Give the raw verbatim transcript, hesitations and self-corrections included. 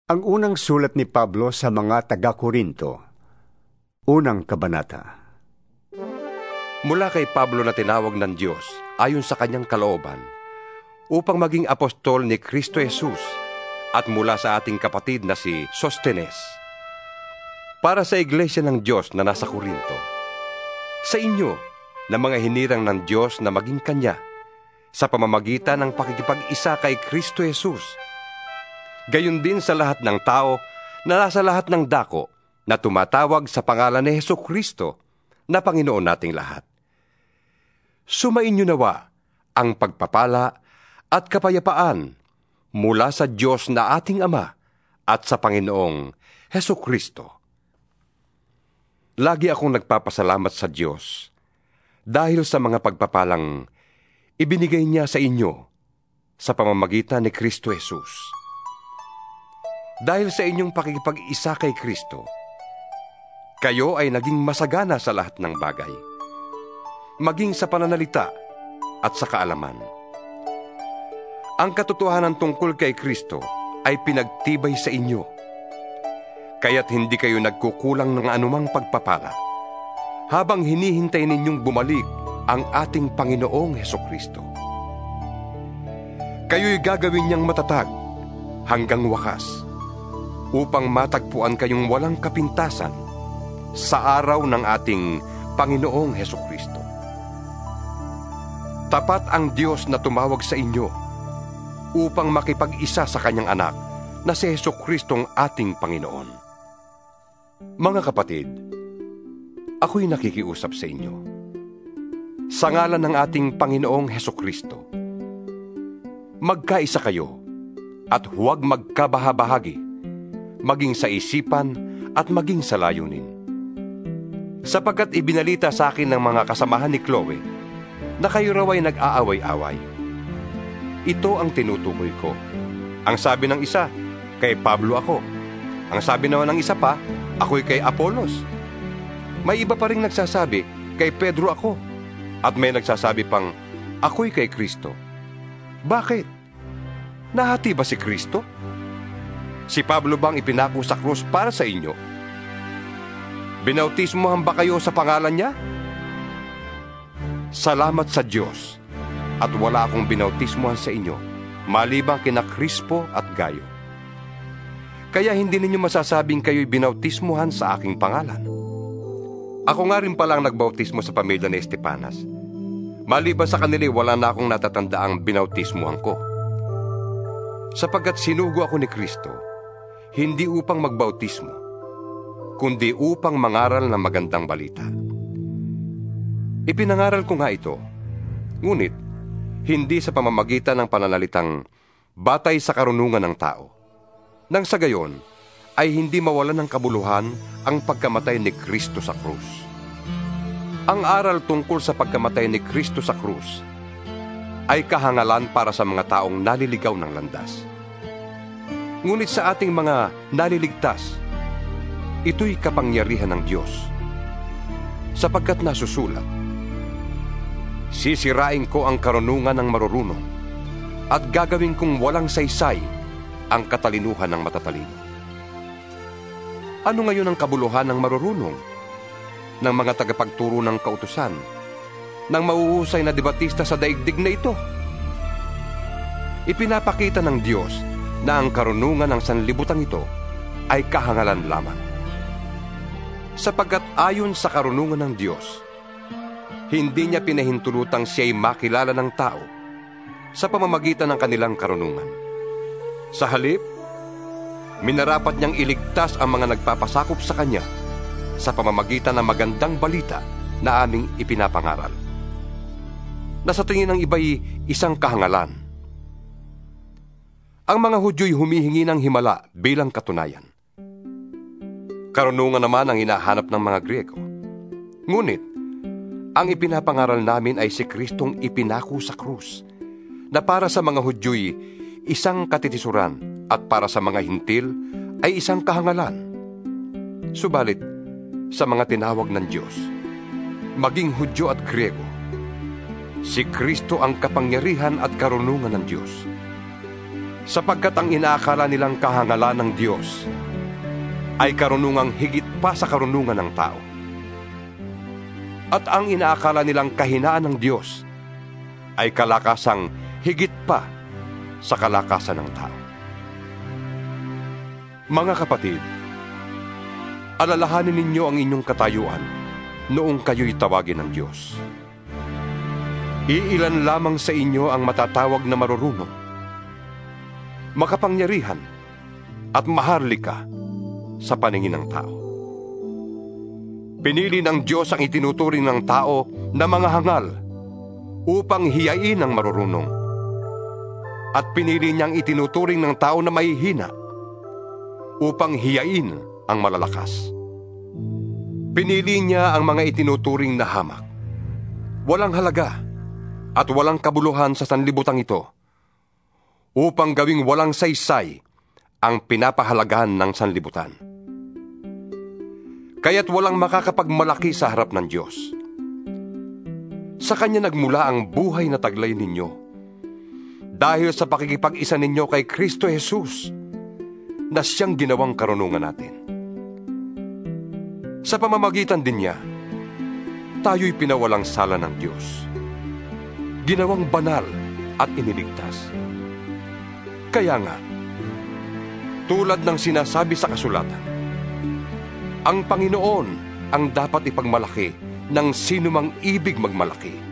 Ang unang sulat ni Pablo sa mga taga-Korinto, unang kabanata. Mula kay Pablo na tinawag ng Diyos ayon sa kanyang kalooban, upang maging apostol ni Kristo Jesus, at mula sa ating kapatid na si Sostenes, para sa iglesia ng Diyos na nasa Korinto, sa inyo na mga hinirang ng Diyos na maging Kanya, sa pamamagitan ng pakikipag-isa kay Kristo Jesus, gayon din sa lahat ng tao na nasa lahat ng dako na tumatawag sa pangalan ni Hesukristo na Panginoon nating lahat. Sumainyo nawa ang pagpapala at kapayapaan mula sa Diyos na ating Ama at sa Panginoong Hesukristo. Lagi akong nagpapasalamat sa Diyos dahil sa mga pagpapalang ibinigay niya sa inyo sa pamamagitan ni Kristo Jesus. Dahil sa inyong pakikipag-isa kay Kristo, kayo ay naging masagana sa lahat ng bagay, maging sa pananalita at sa kaalaman. Ang katotohanan tungkol kay Kristo ay pinagtibay sa inyo, kaya't hindi kayo nagkukulang ng anumang pagpapala, habang hinihintay ninyong bumalik ang ating Panginoong Hesukristo. Kayo'y gagawin niyang matatag hanggang wakas, upang matagpuan kayong walang kapintasan sa araw ng ating Panginoong Hesukristo. Tapat ang Diyos na tumawag sa inyo upang makipag-isa sa Kanyang anak na si Hesukristong ating Panginoon. Mga kapatid, ako'y nakikiusap sa inyo sa ngalan ng ating Panginoong Hesukristo. Magkaisa kayo at huwag magkabahabahagi, maging sa isipan at maging sa layunin. Sapagkat ibinalita sa akin ng mga kasamahan ni Chloe na kayo raw ay nag-aaway-away. Ito ang tinutukoy ko. Ang sabi ng isa, kay Pablo ako. Ang sabi naman ng isa pa, ako'y kay Apolos. May iba pa ring nagsasabi, kay Pedro ako. At may nagsasabi pang, ako'y kay Kristo. Bakit? Nahati ba si Kristo? Si Pablo bang ipinako sa krus para sa inyo? Binautismohan ba kayo sa pangalan niya? Salamat sa Diyos at wala akong binautismohan sa inyo, maliban kina Crispo at Gayo. Kaya hindi ninyo masasabing kayo'y binautismohan sa aking pangalan. Ako nga rin palang nagbautismo sa pamilya ni Estepanas. Maliban sa kanila, wala na akong natatandaang binautismohan ko. Sapagkat sinugo ako ni Kristo, hindi upang magbautismo, kundi upang mangaral ng magandang balita. Ipinangaral ko nga ito, ngunit hindi sa pamamagitan ng pananalitang batay sa karunungan ng tao, nang sa gayon ay hindi mawalan ng kabuluhan ang pagkamatay ni Kristo sa krus. Ang aral tungkol sa pagkamatay ni Kristo sa krus ay kahangalan para sa mga taong naliligaw ng landas. Ngunit sa ating mga naliligtas, ito'y kapangyarihan ng Diyos. Sapagkat nasusulat, sisirain ko ang karunungan ng marurunong at gagawin kong walang saysay ang katalinuhan ng matatalino. Ano ngayon ang kabuluhan ng marurunong, ng mga tagapagturo ng kautusan, ng mauhusay na debatista sa daigdig na ito? Ipinapakita ng Diyos na ang karunungan ng sanlibutan ito ay kahangalan lamang. Sapagkat ayon sa karunungan ng Diyos, hindi niya pinahintulutang siya'y makilala ng tao sa pamamagitan ng kanilang karunungan. Sa halip, minarapat niyang iligtas ang mga nagpapasakop sa kanya sa pamamagitan ng magandang balita na aming ipinapangaral, na sa tingin ng iba'y isang kahangalan. Ang mga Hudyo'y humihingi ng himala bilang katunayan. Karunungan naman ang hinahanap ng mga Griego. Ngunit, ang ipinapangaral namin ay si Kristong ipinako sa krus, na para sa mga Hudyo'y isang katitisuran at para sa mga Hintil ay isang kahangalan. Subalit, sa mga tinawag ng Diyos, maging Hudyo at Griego, si Kristo ang kapangyarihan at karunungan ng Diyos. sapagkat ang inaakala nilang kahangalan ng Diyos ay karunungang higit pa sa karunungan ng tao. At ang inaakala nilang kahinaan ng Diyos ay kalakasang higit pa sa kalakasan ng tao. Mga kapatid, alalahanin ninyo ang inyong katayuan noong kayo'y tawagin ng Diyos. Iilan lamang sa inyo ang matatawag na marurunong, makapangyarihan at maharlika sa paningin ng tao. Pinili ng Diyos ang itinuturing ng tao na mga hangal upang hiyain ang marurunong, at pinili niyang itinuturing ng tao na mahihina upang hiyain ang malalakas. Pinili niya ang mga itinuturing na hamak, walang halaga at walang kabuluhan sa sanlibutan ito, upang gawing walang saysay ang pinapahalagahan ng sanlibutan. Kaya't walang makakapagmalaki sa harap ng Diyos. Sa Kanya nagmula ang buhay na taglay ninyo, dahil sa pakikipag-isa ninyo kay Kristo Jesus, na siyang ginawang karunungan natin. Sa pamamagitan din niya, tayo'y pinawalang sala ng Diyos, ginawang banal at iniligtas. Kaya nga, tulad ng sinasabi sa kasulatan, ang Panginoon ang dapat ipagmalaki ng sinumang ibig magmalaki.